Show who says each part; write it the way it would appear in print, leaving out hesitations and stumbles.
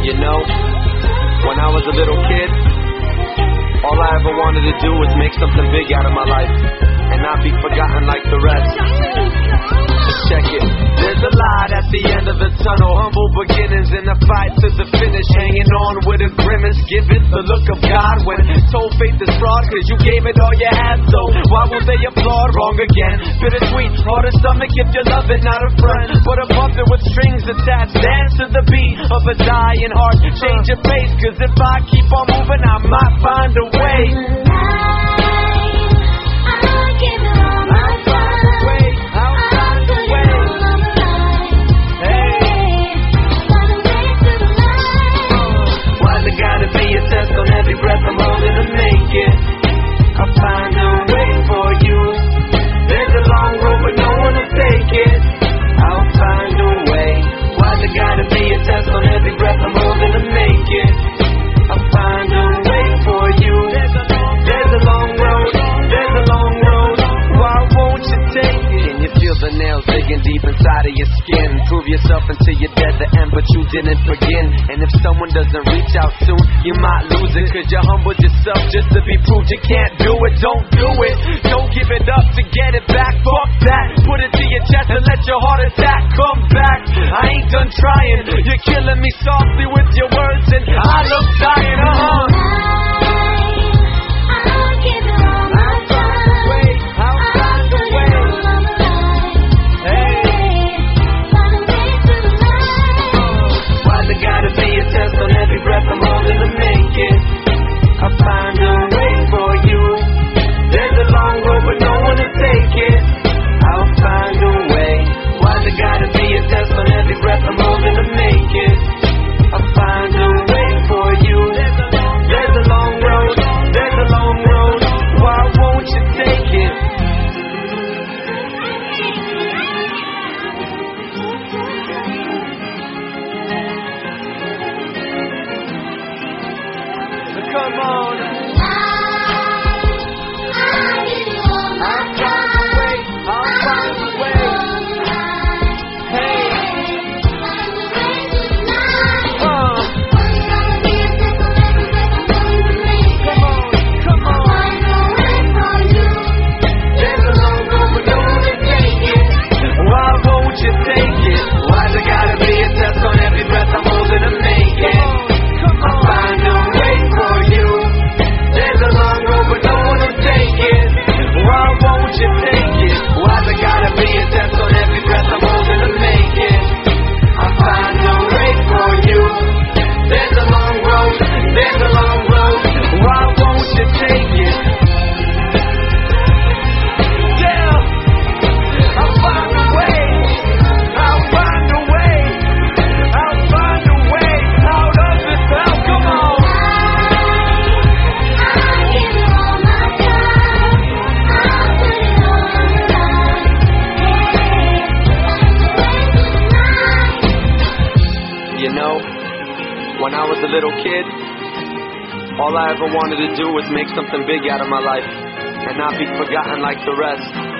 Speaker 1: You know, when I was a little kid, all I ever wanted to do was make something big out of my life and not be forgotten like the rest. Check it. There's a light at the end of the tunnel, humble beginnings in a fight to the finish, hanging on with a grimace. Give it the look of God when told faith is fraud, cause you gave it all you had. So why won't they applaud? Wrong again. Bittersweet, hard to stomach if you love it, not a friend, but a puppet with strings attached. Dance to the beat of a dying heart. Change your pace, cause if I keep on moving, I might find a way. Deep inside of your skin, prove yourself until you're dead the end, but you didn't begin. And if someone doesn't reach out soon, you might lose it, cause you humbled yourself just to be proved you can't do it. Don't do it, don't give it up to get it back. Fuck that, put it to your chest and let your heart attack come back. I ain't done trying, you're killing me softly with your words, and I look dying, Come on. When I was a little kid, all I ever wanted to do was make something big out of my life and not be forgotten like the rest.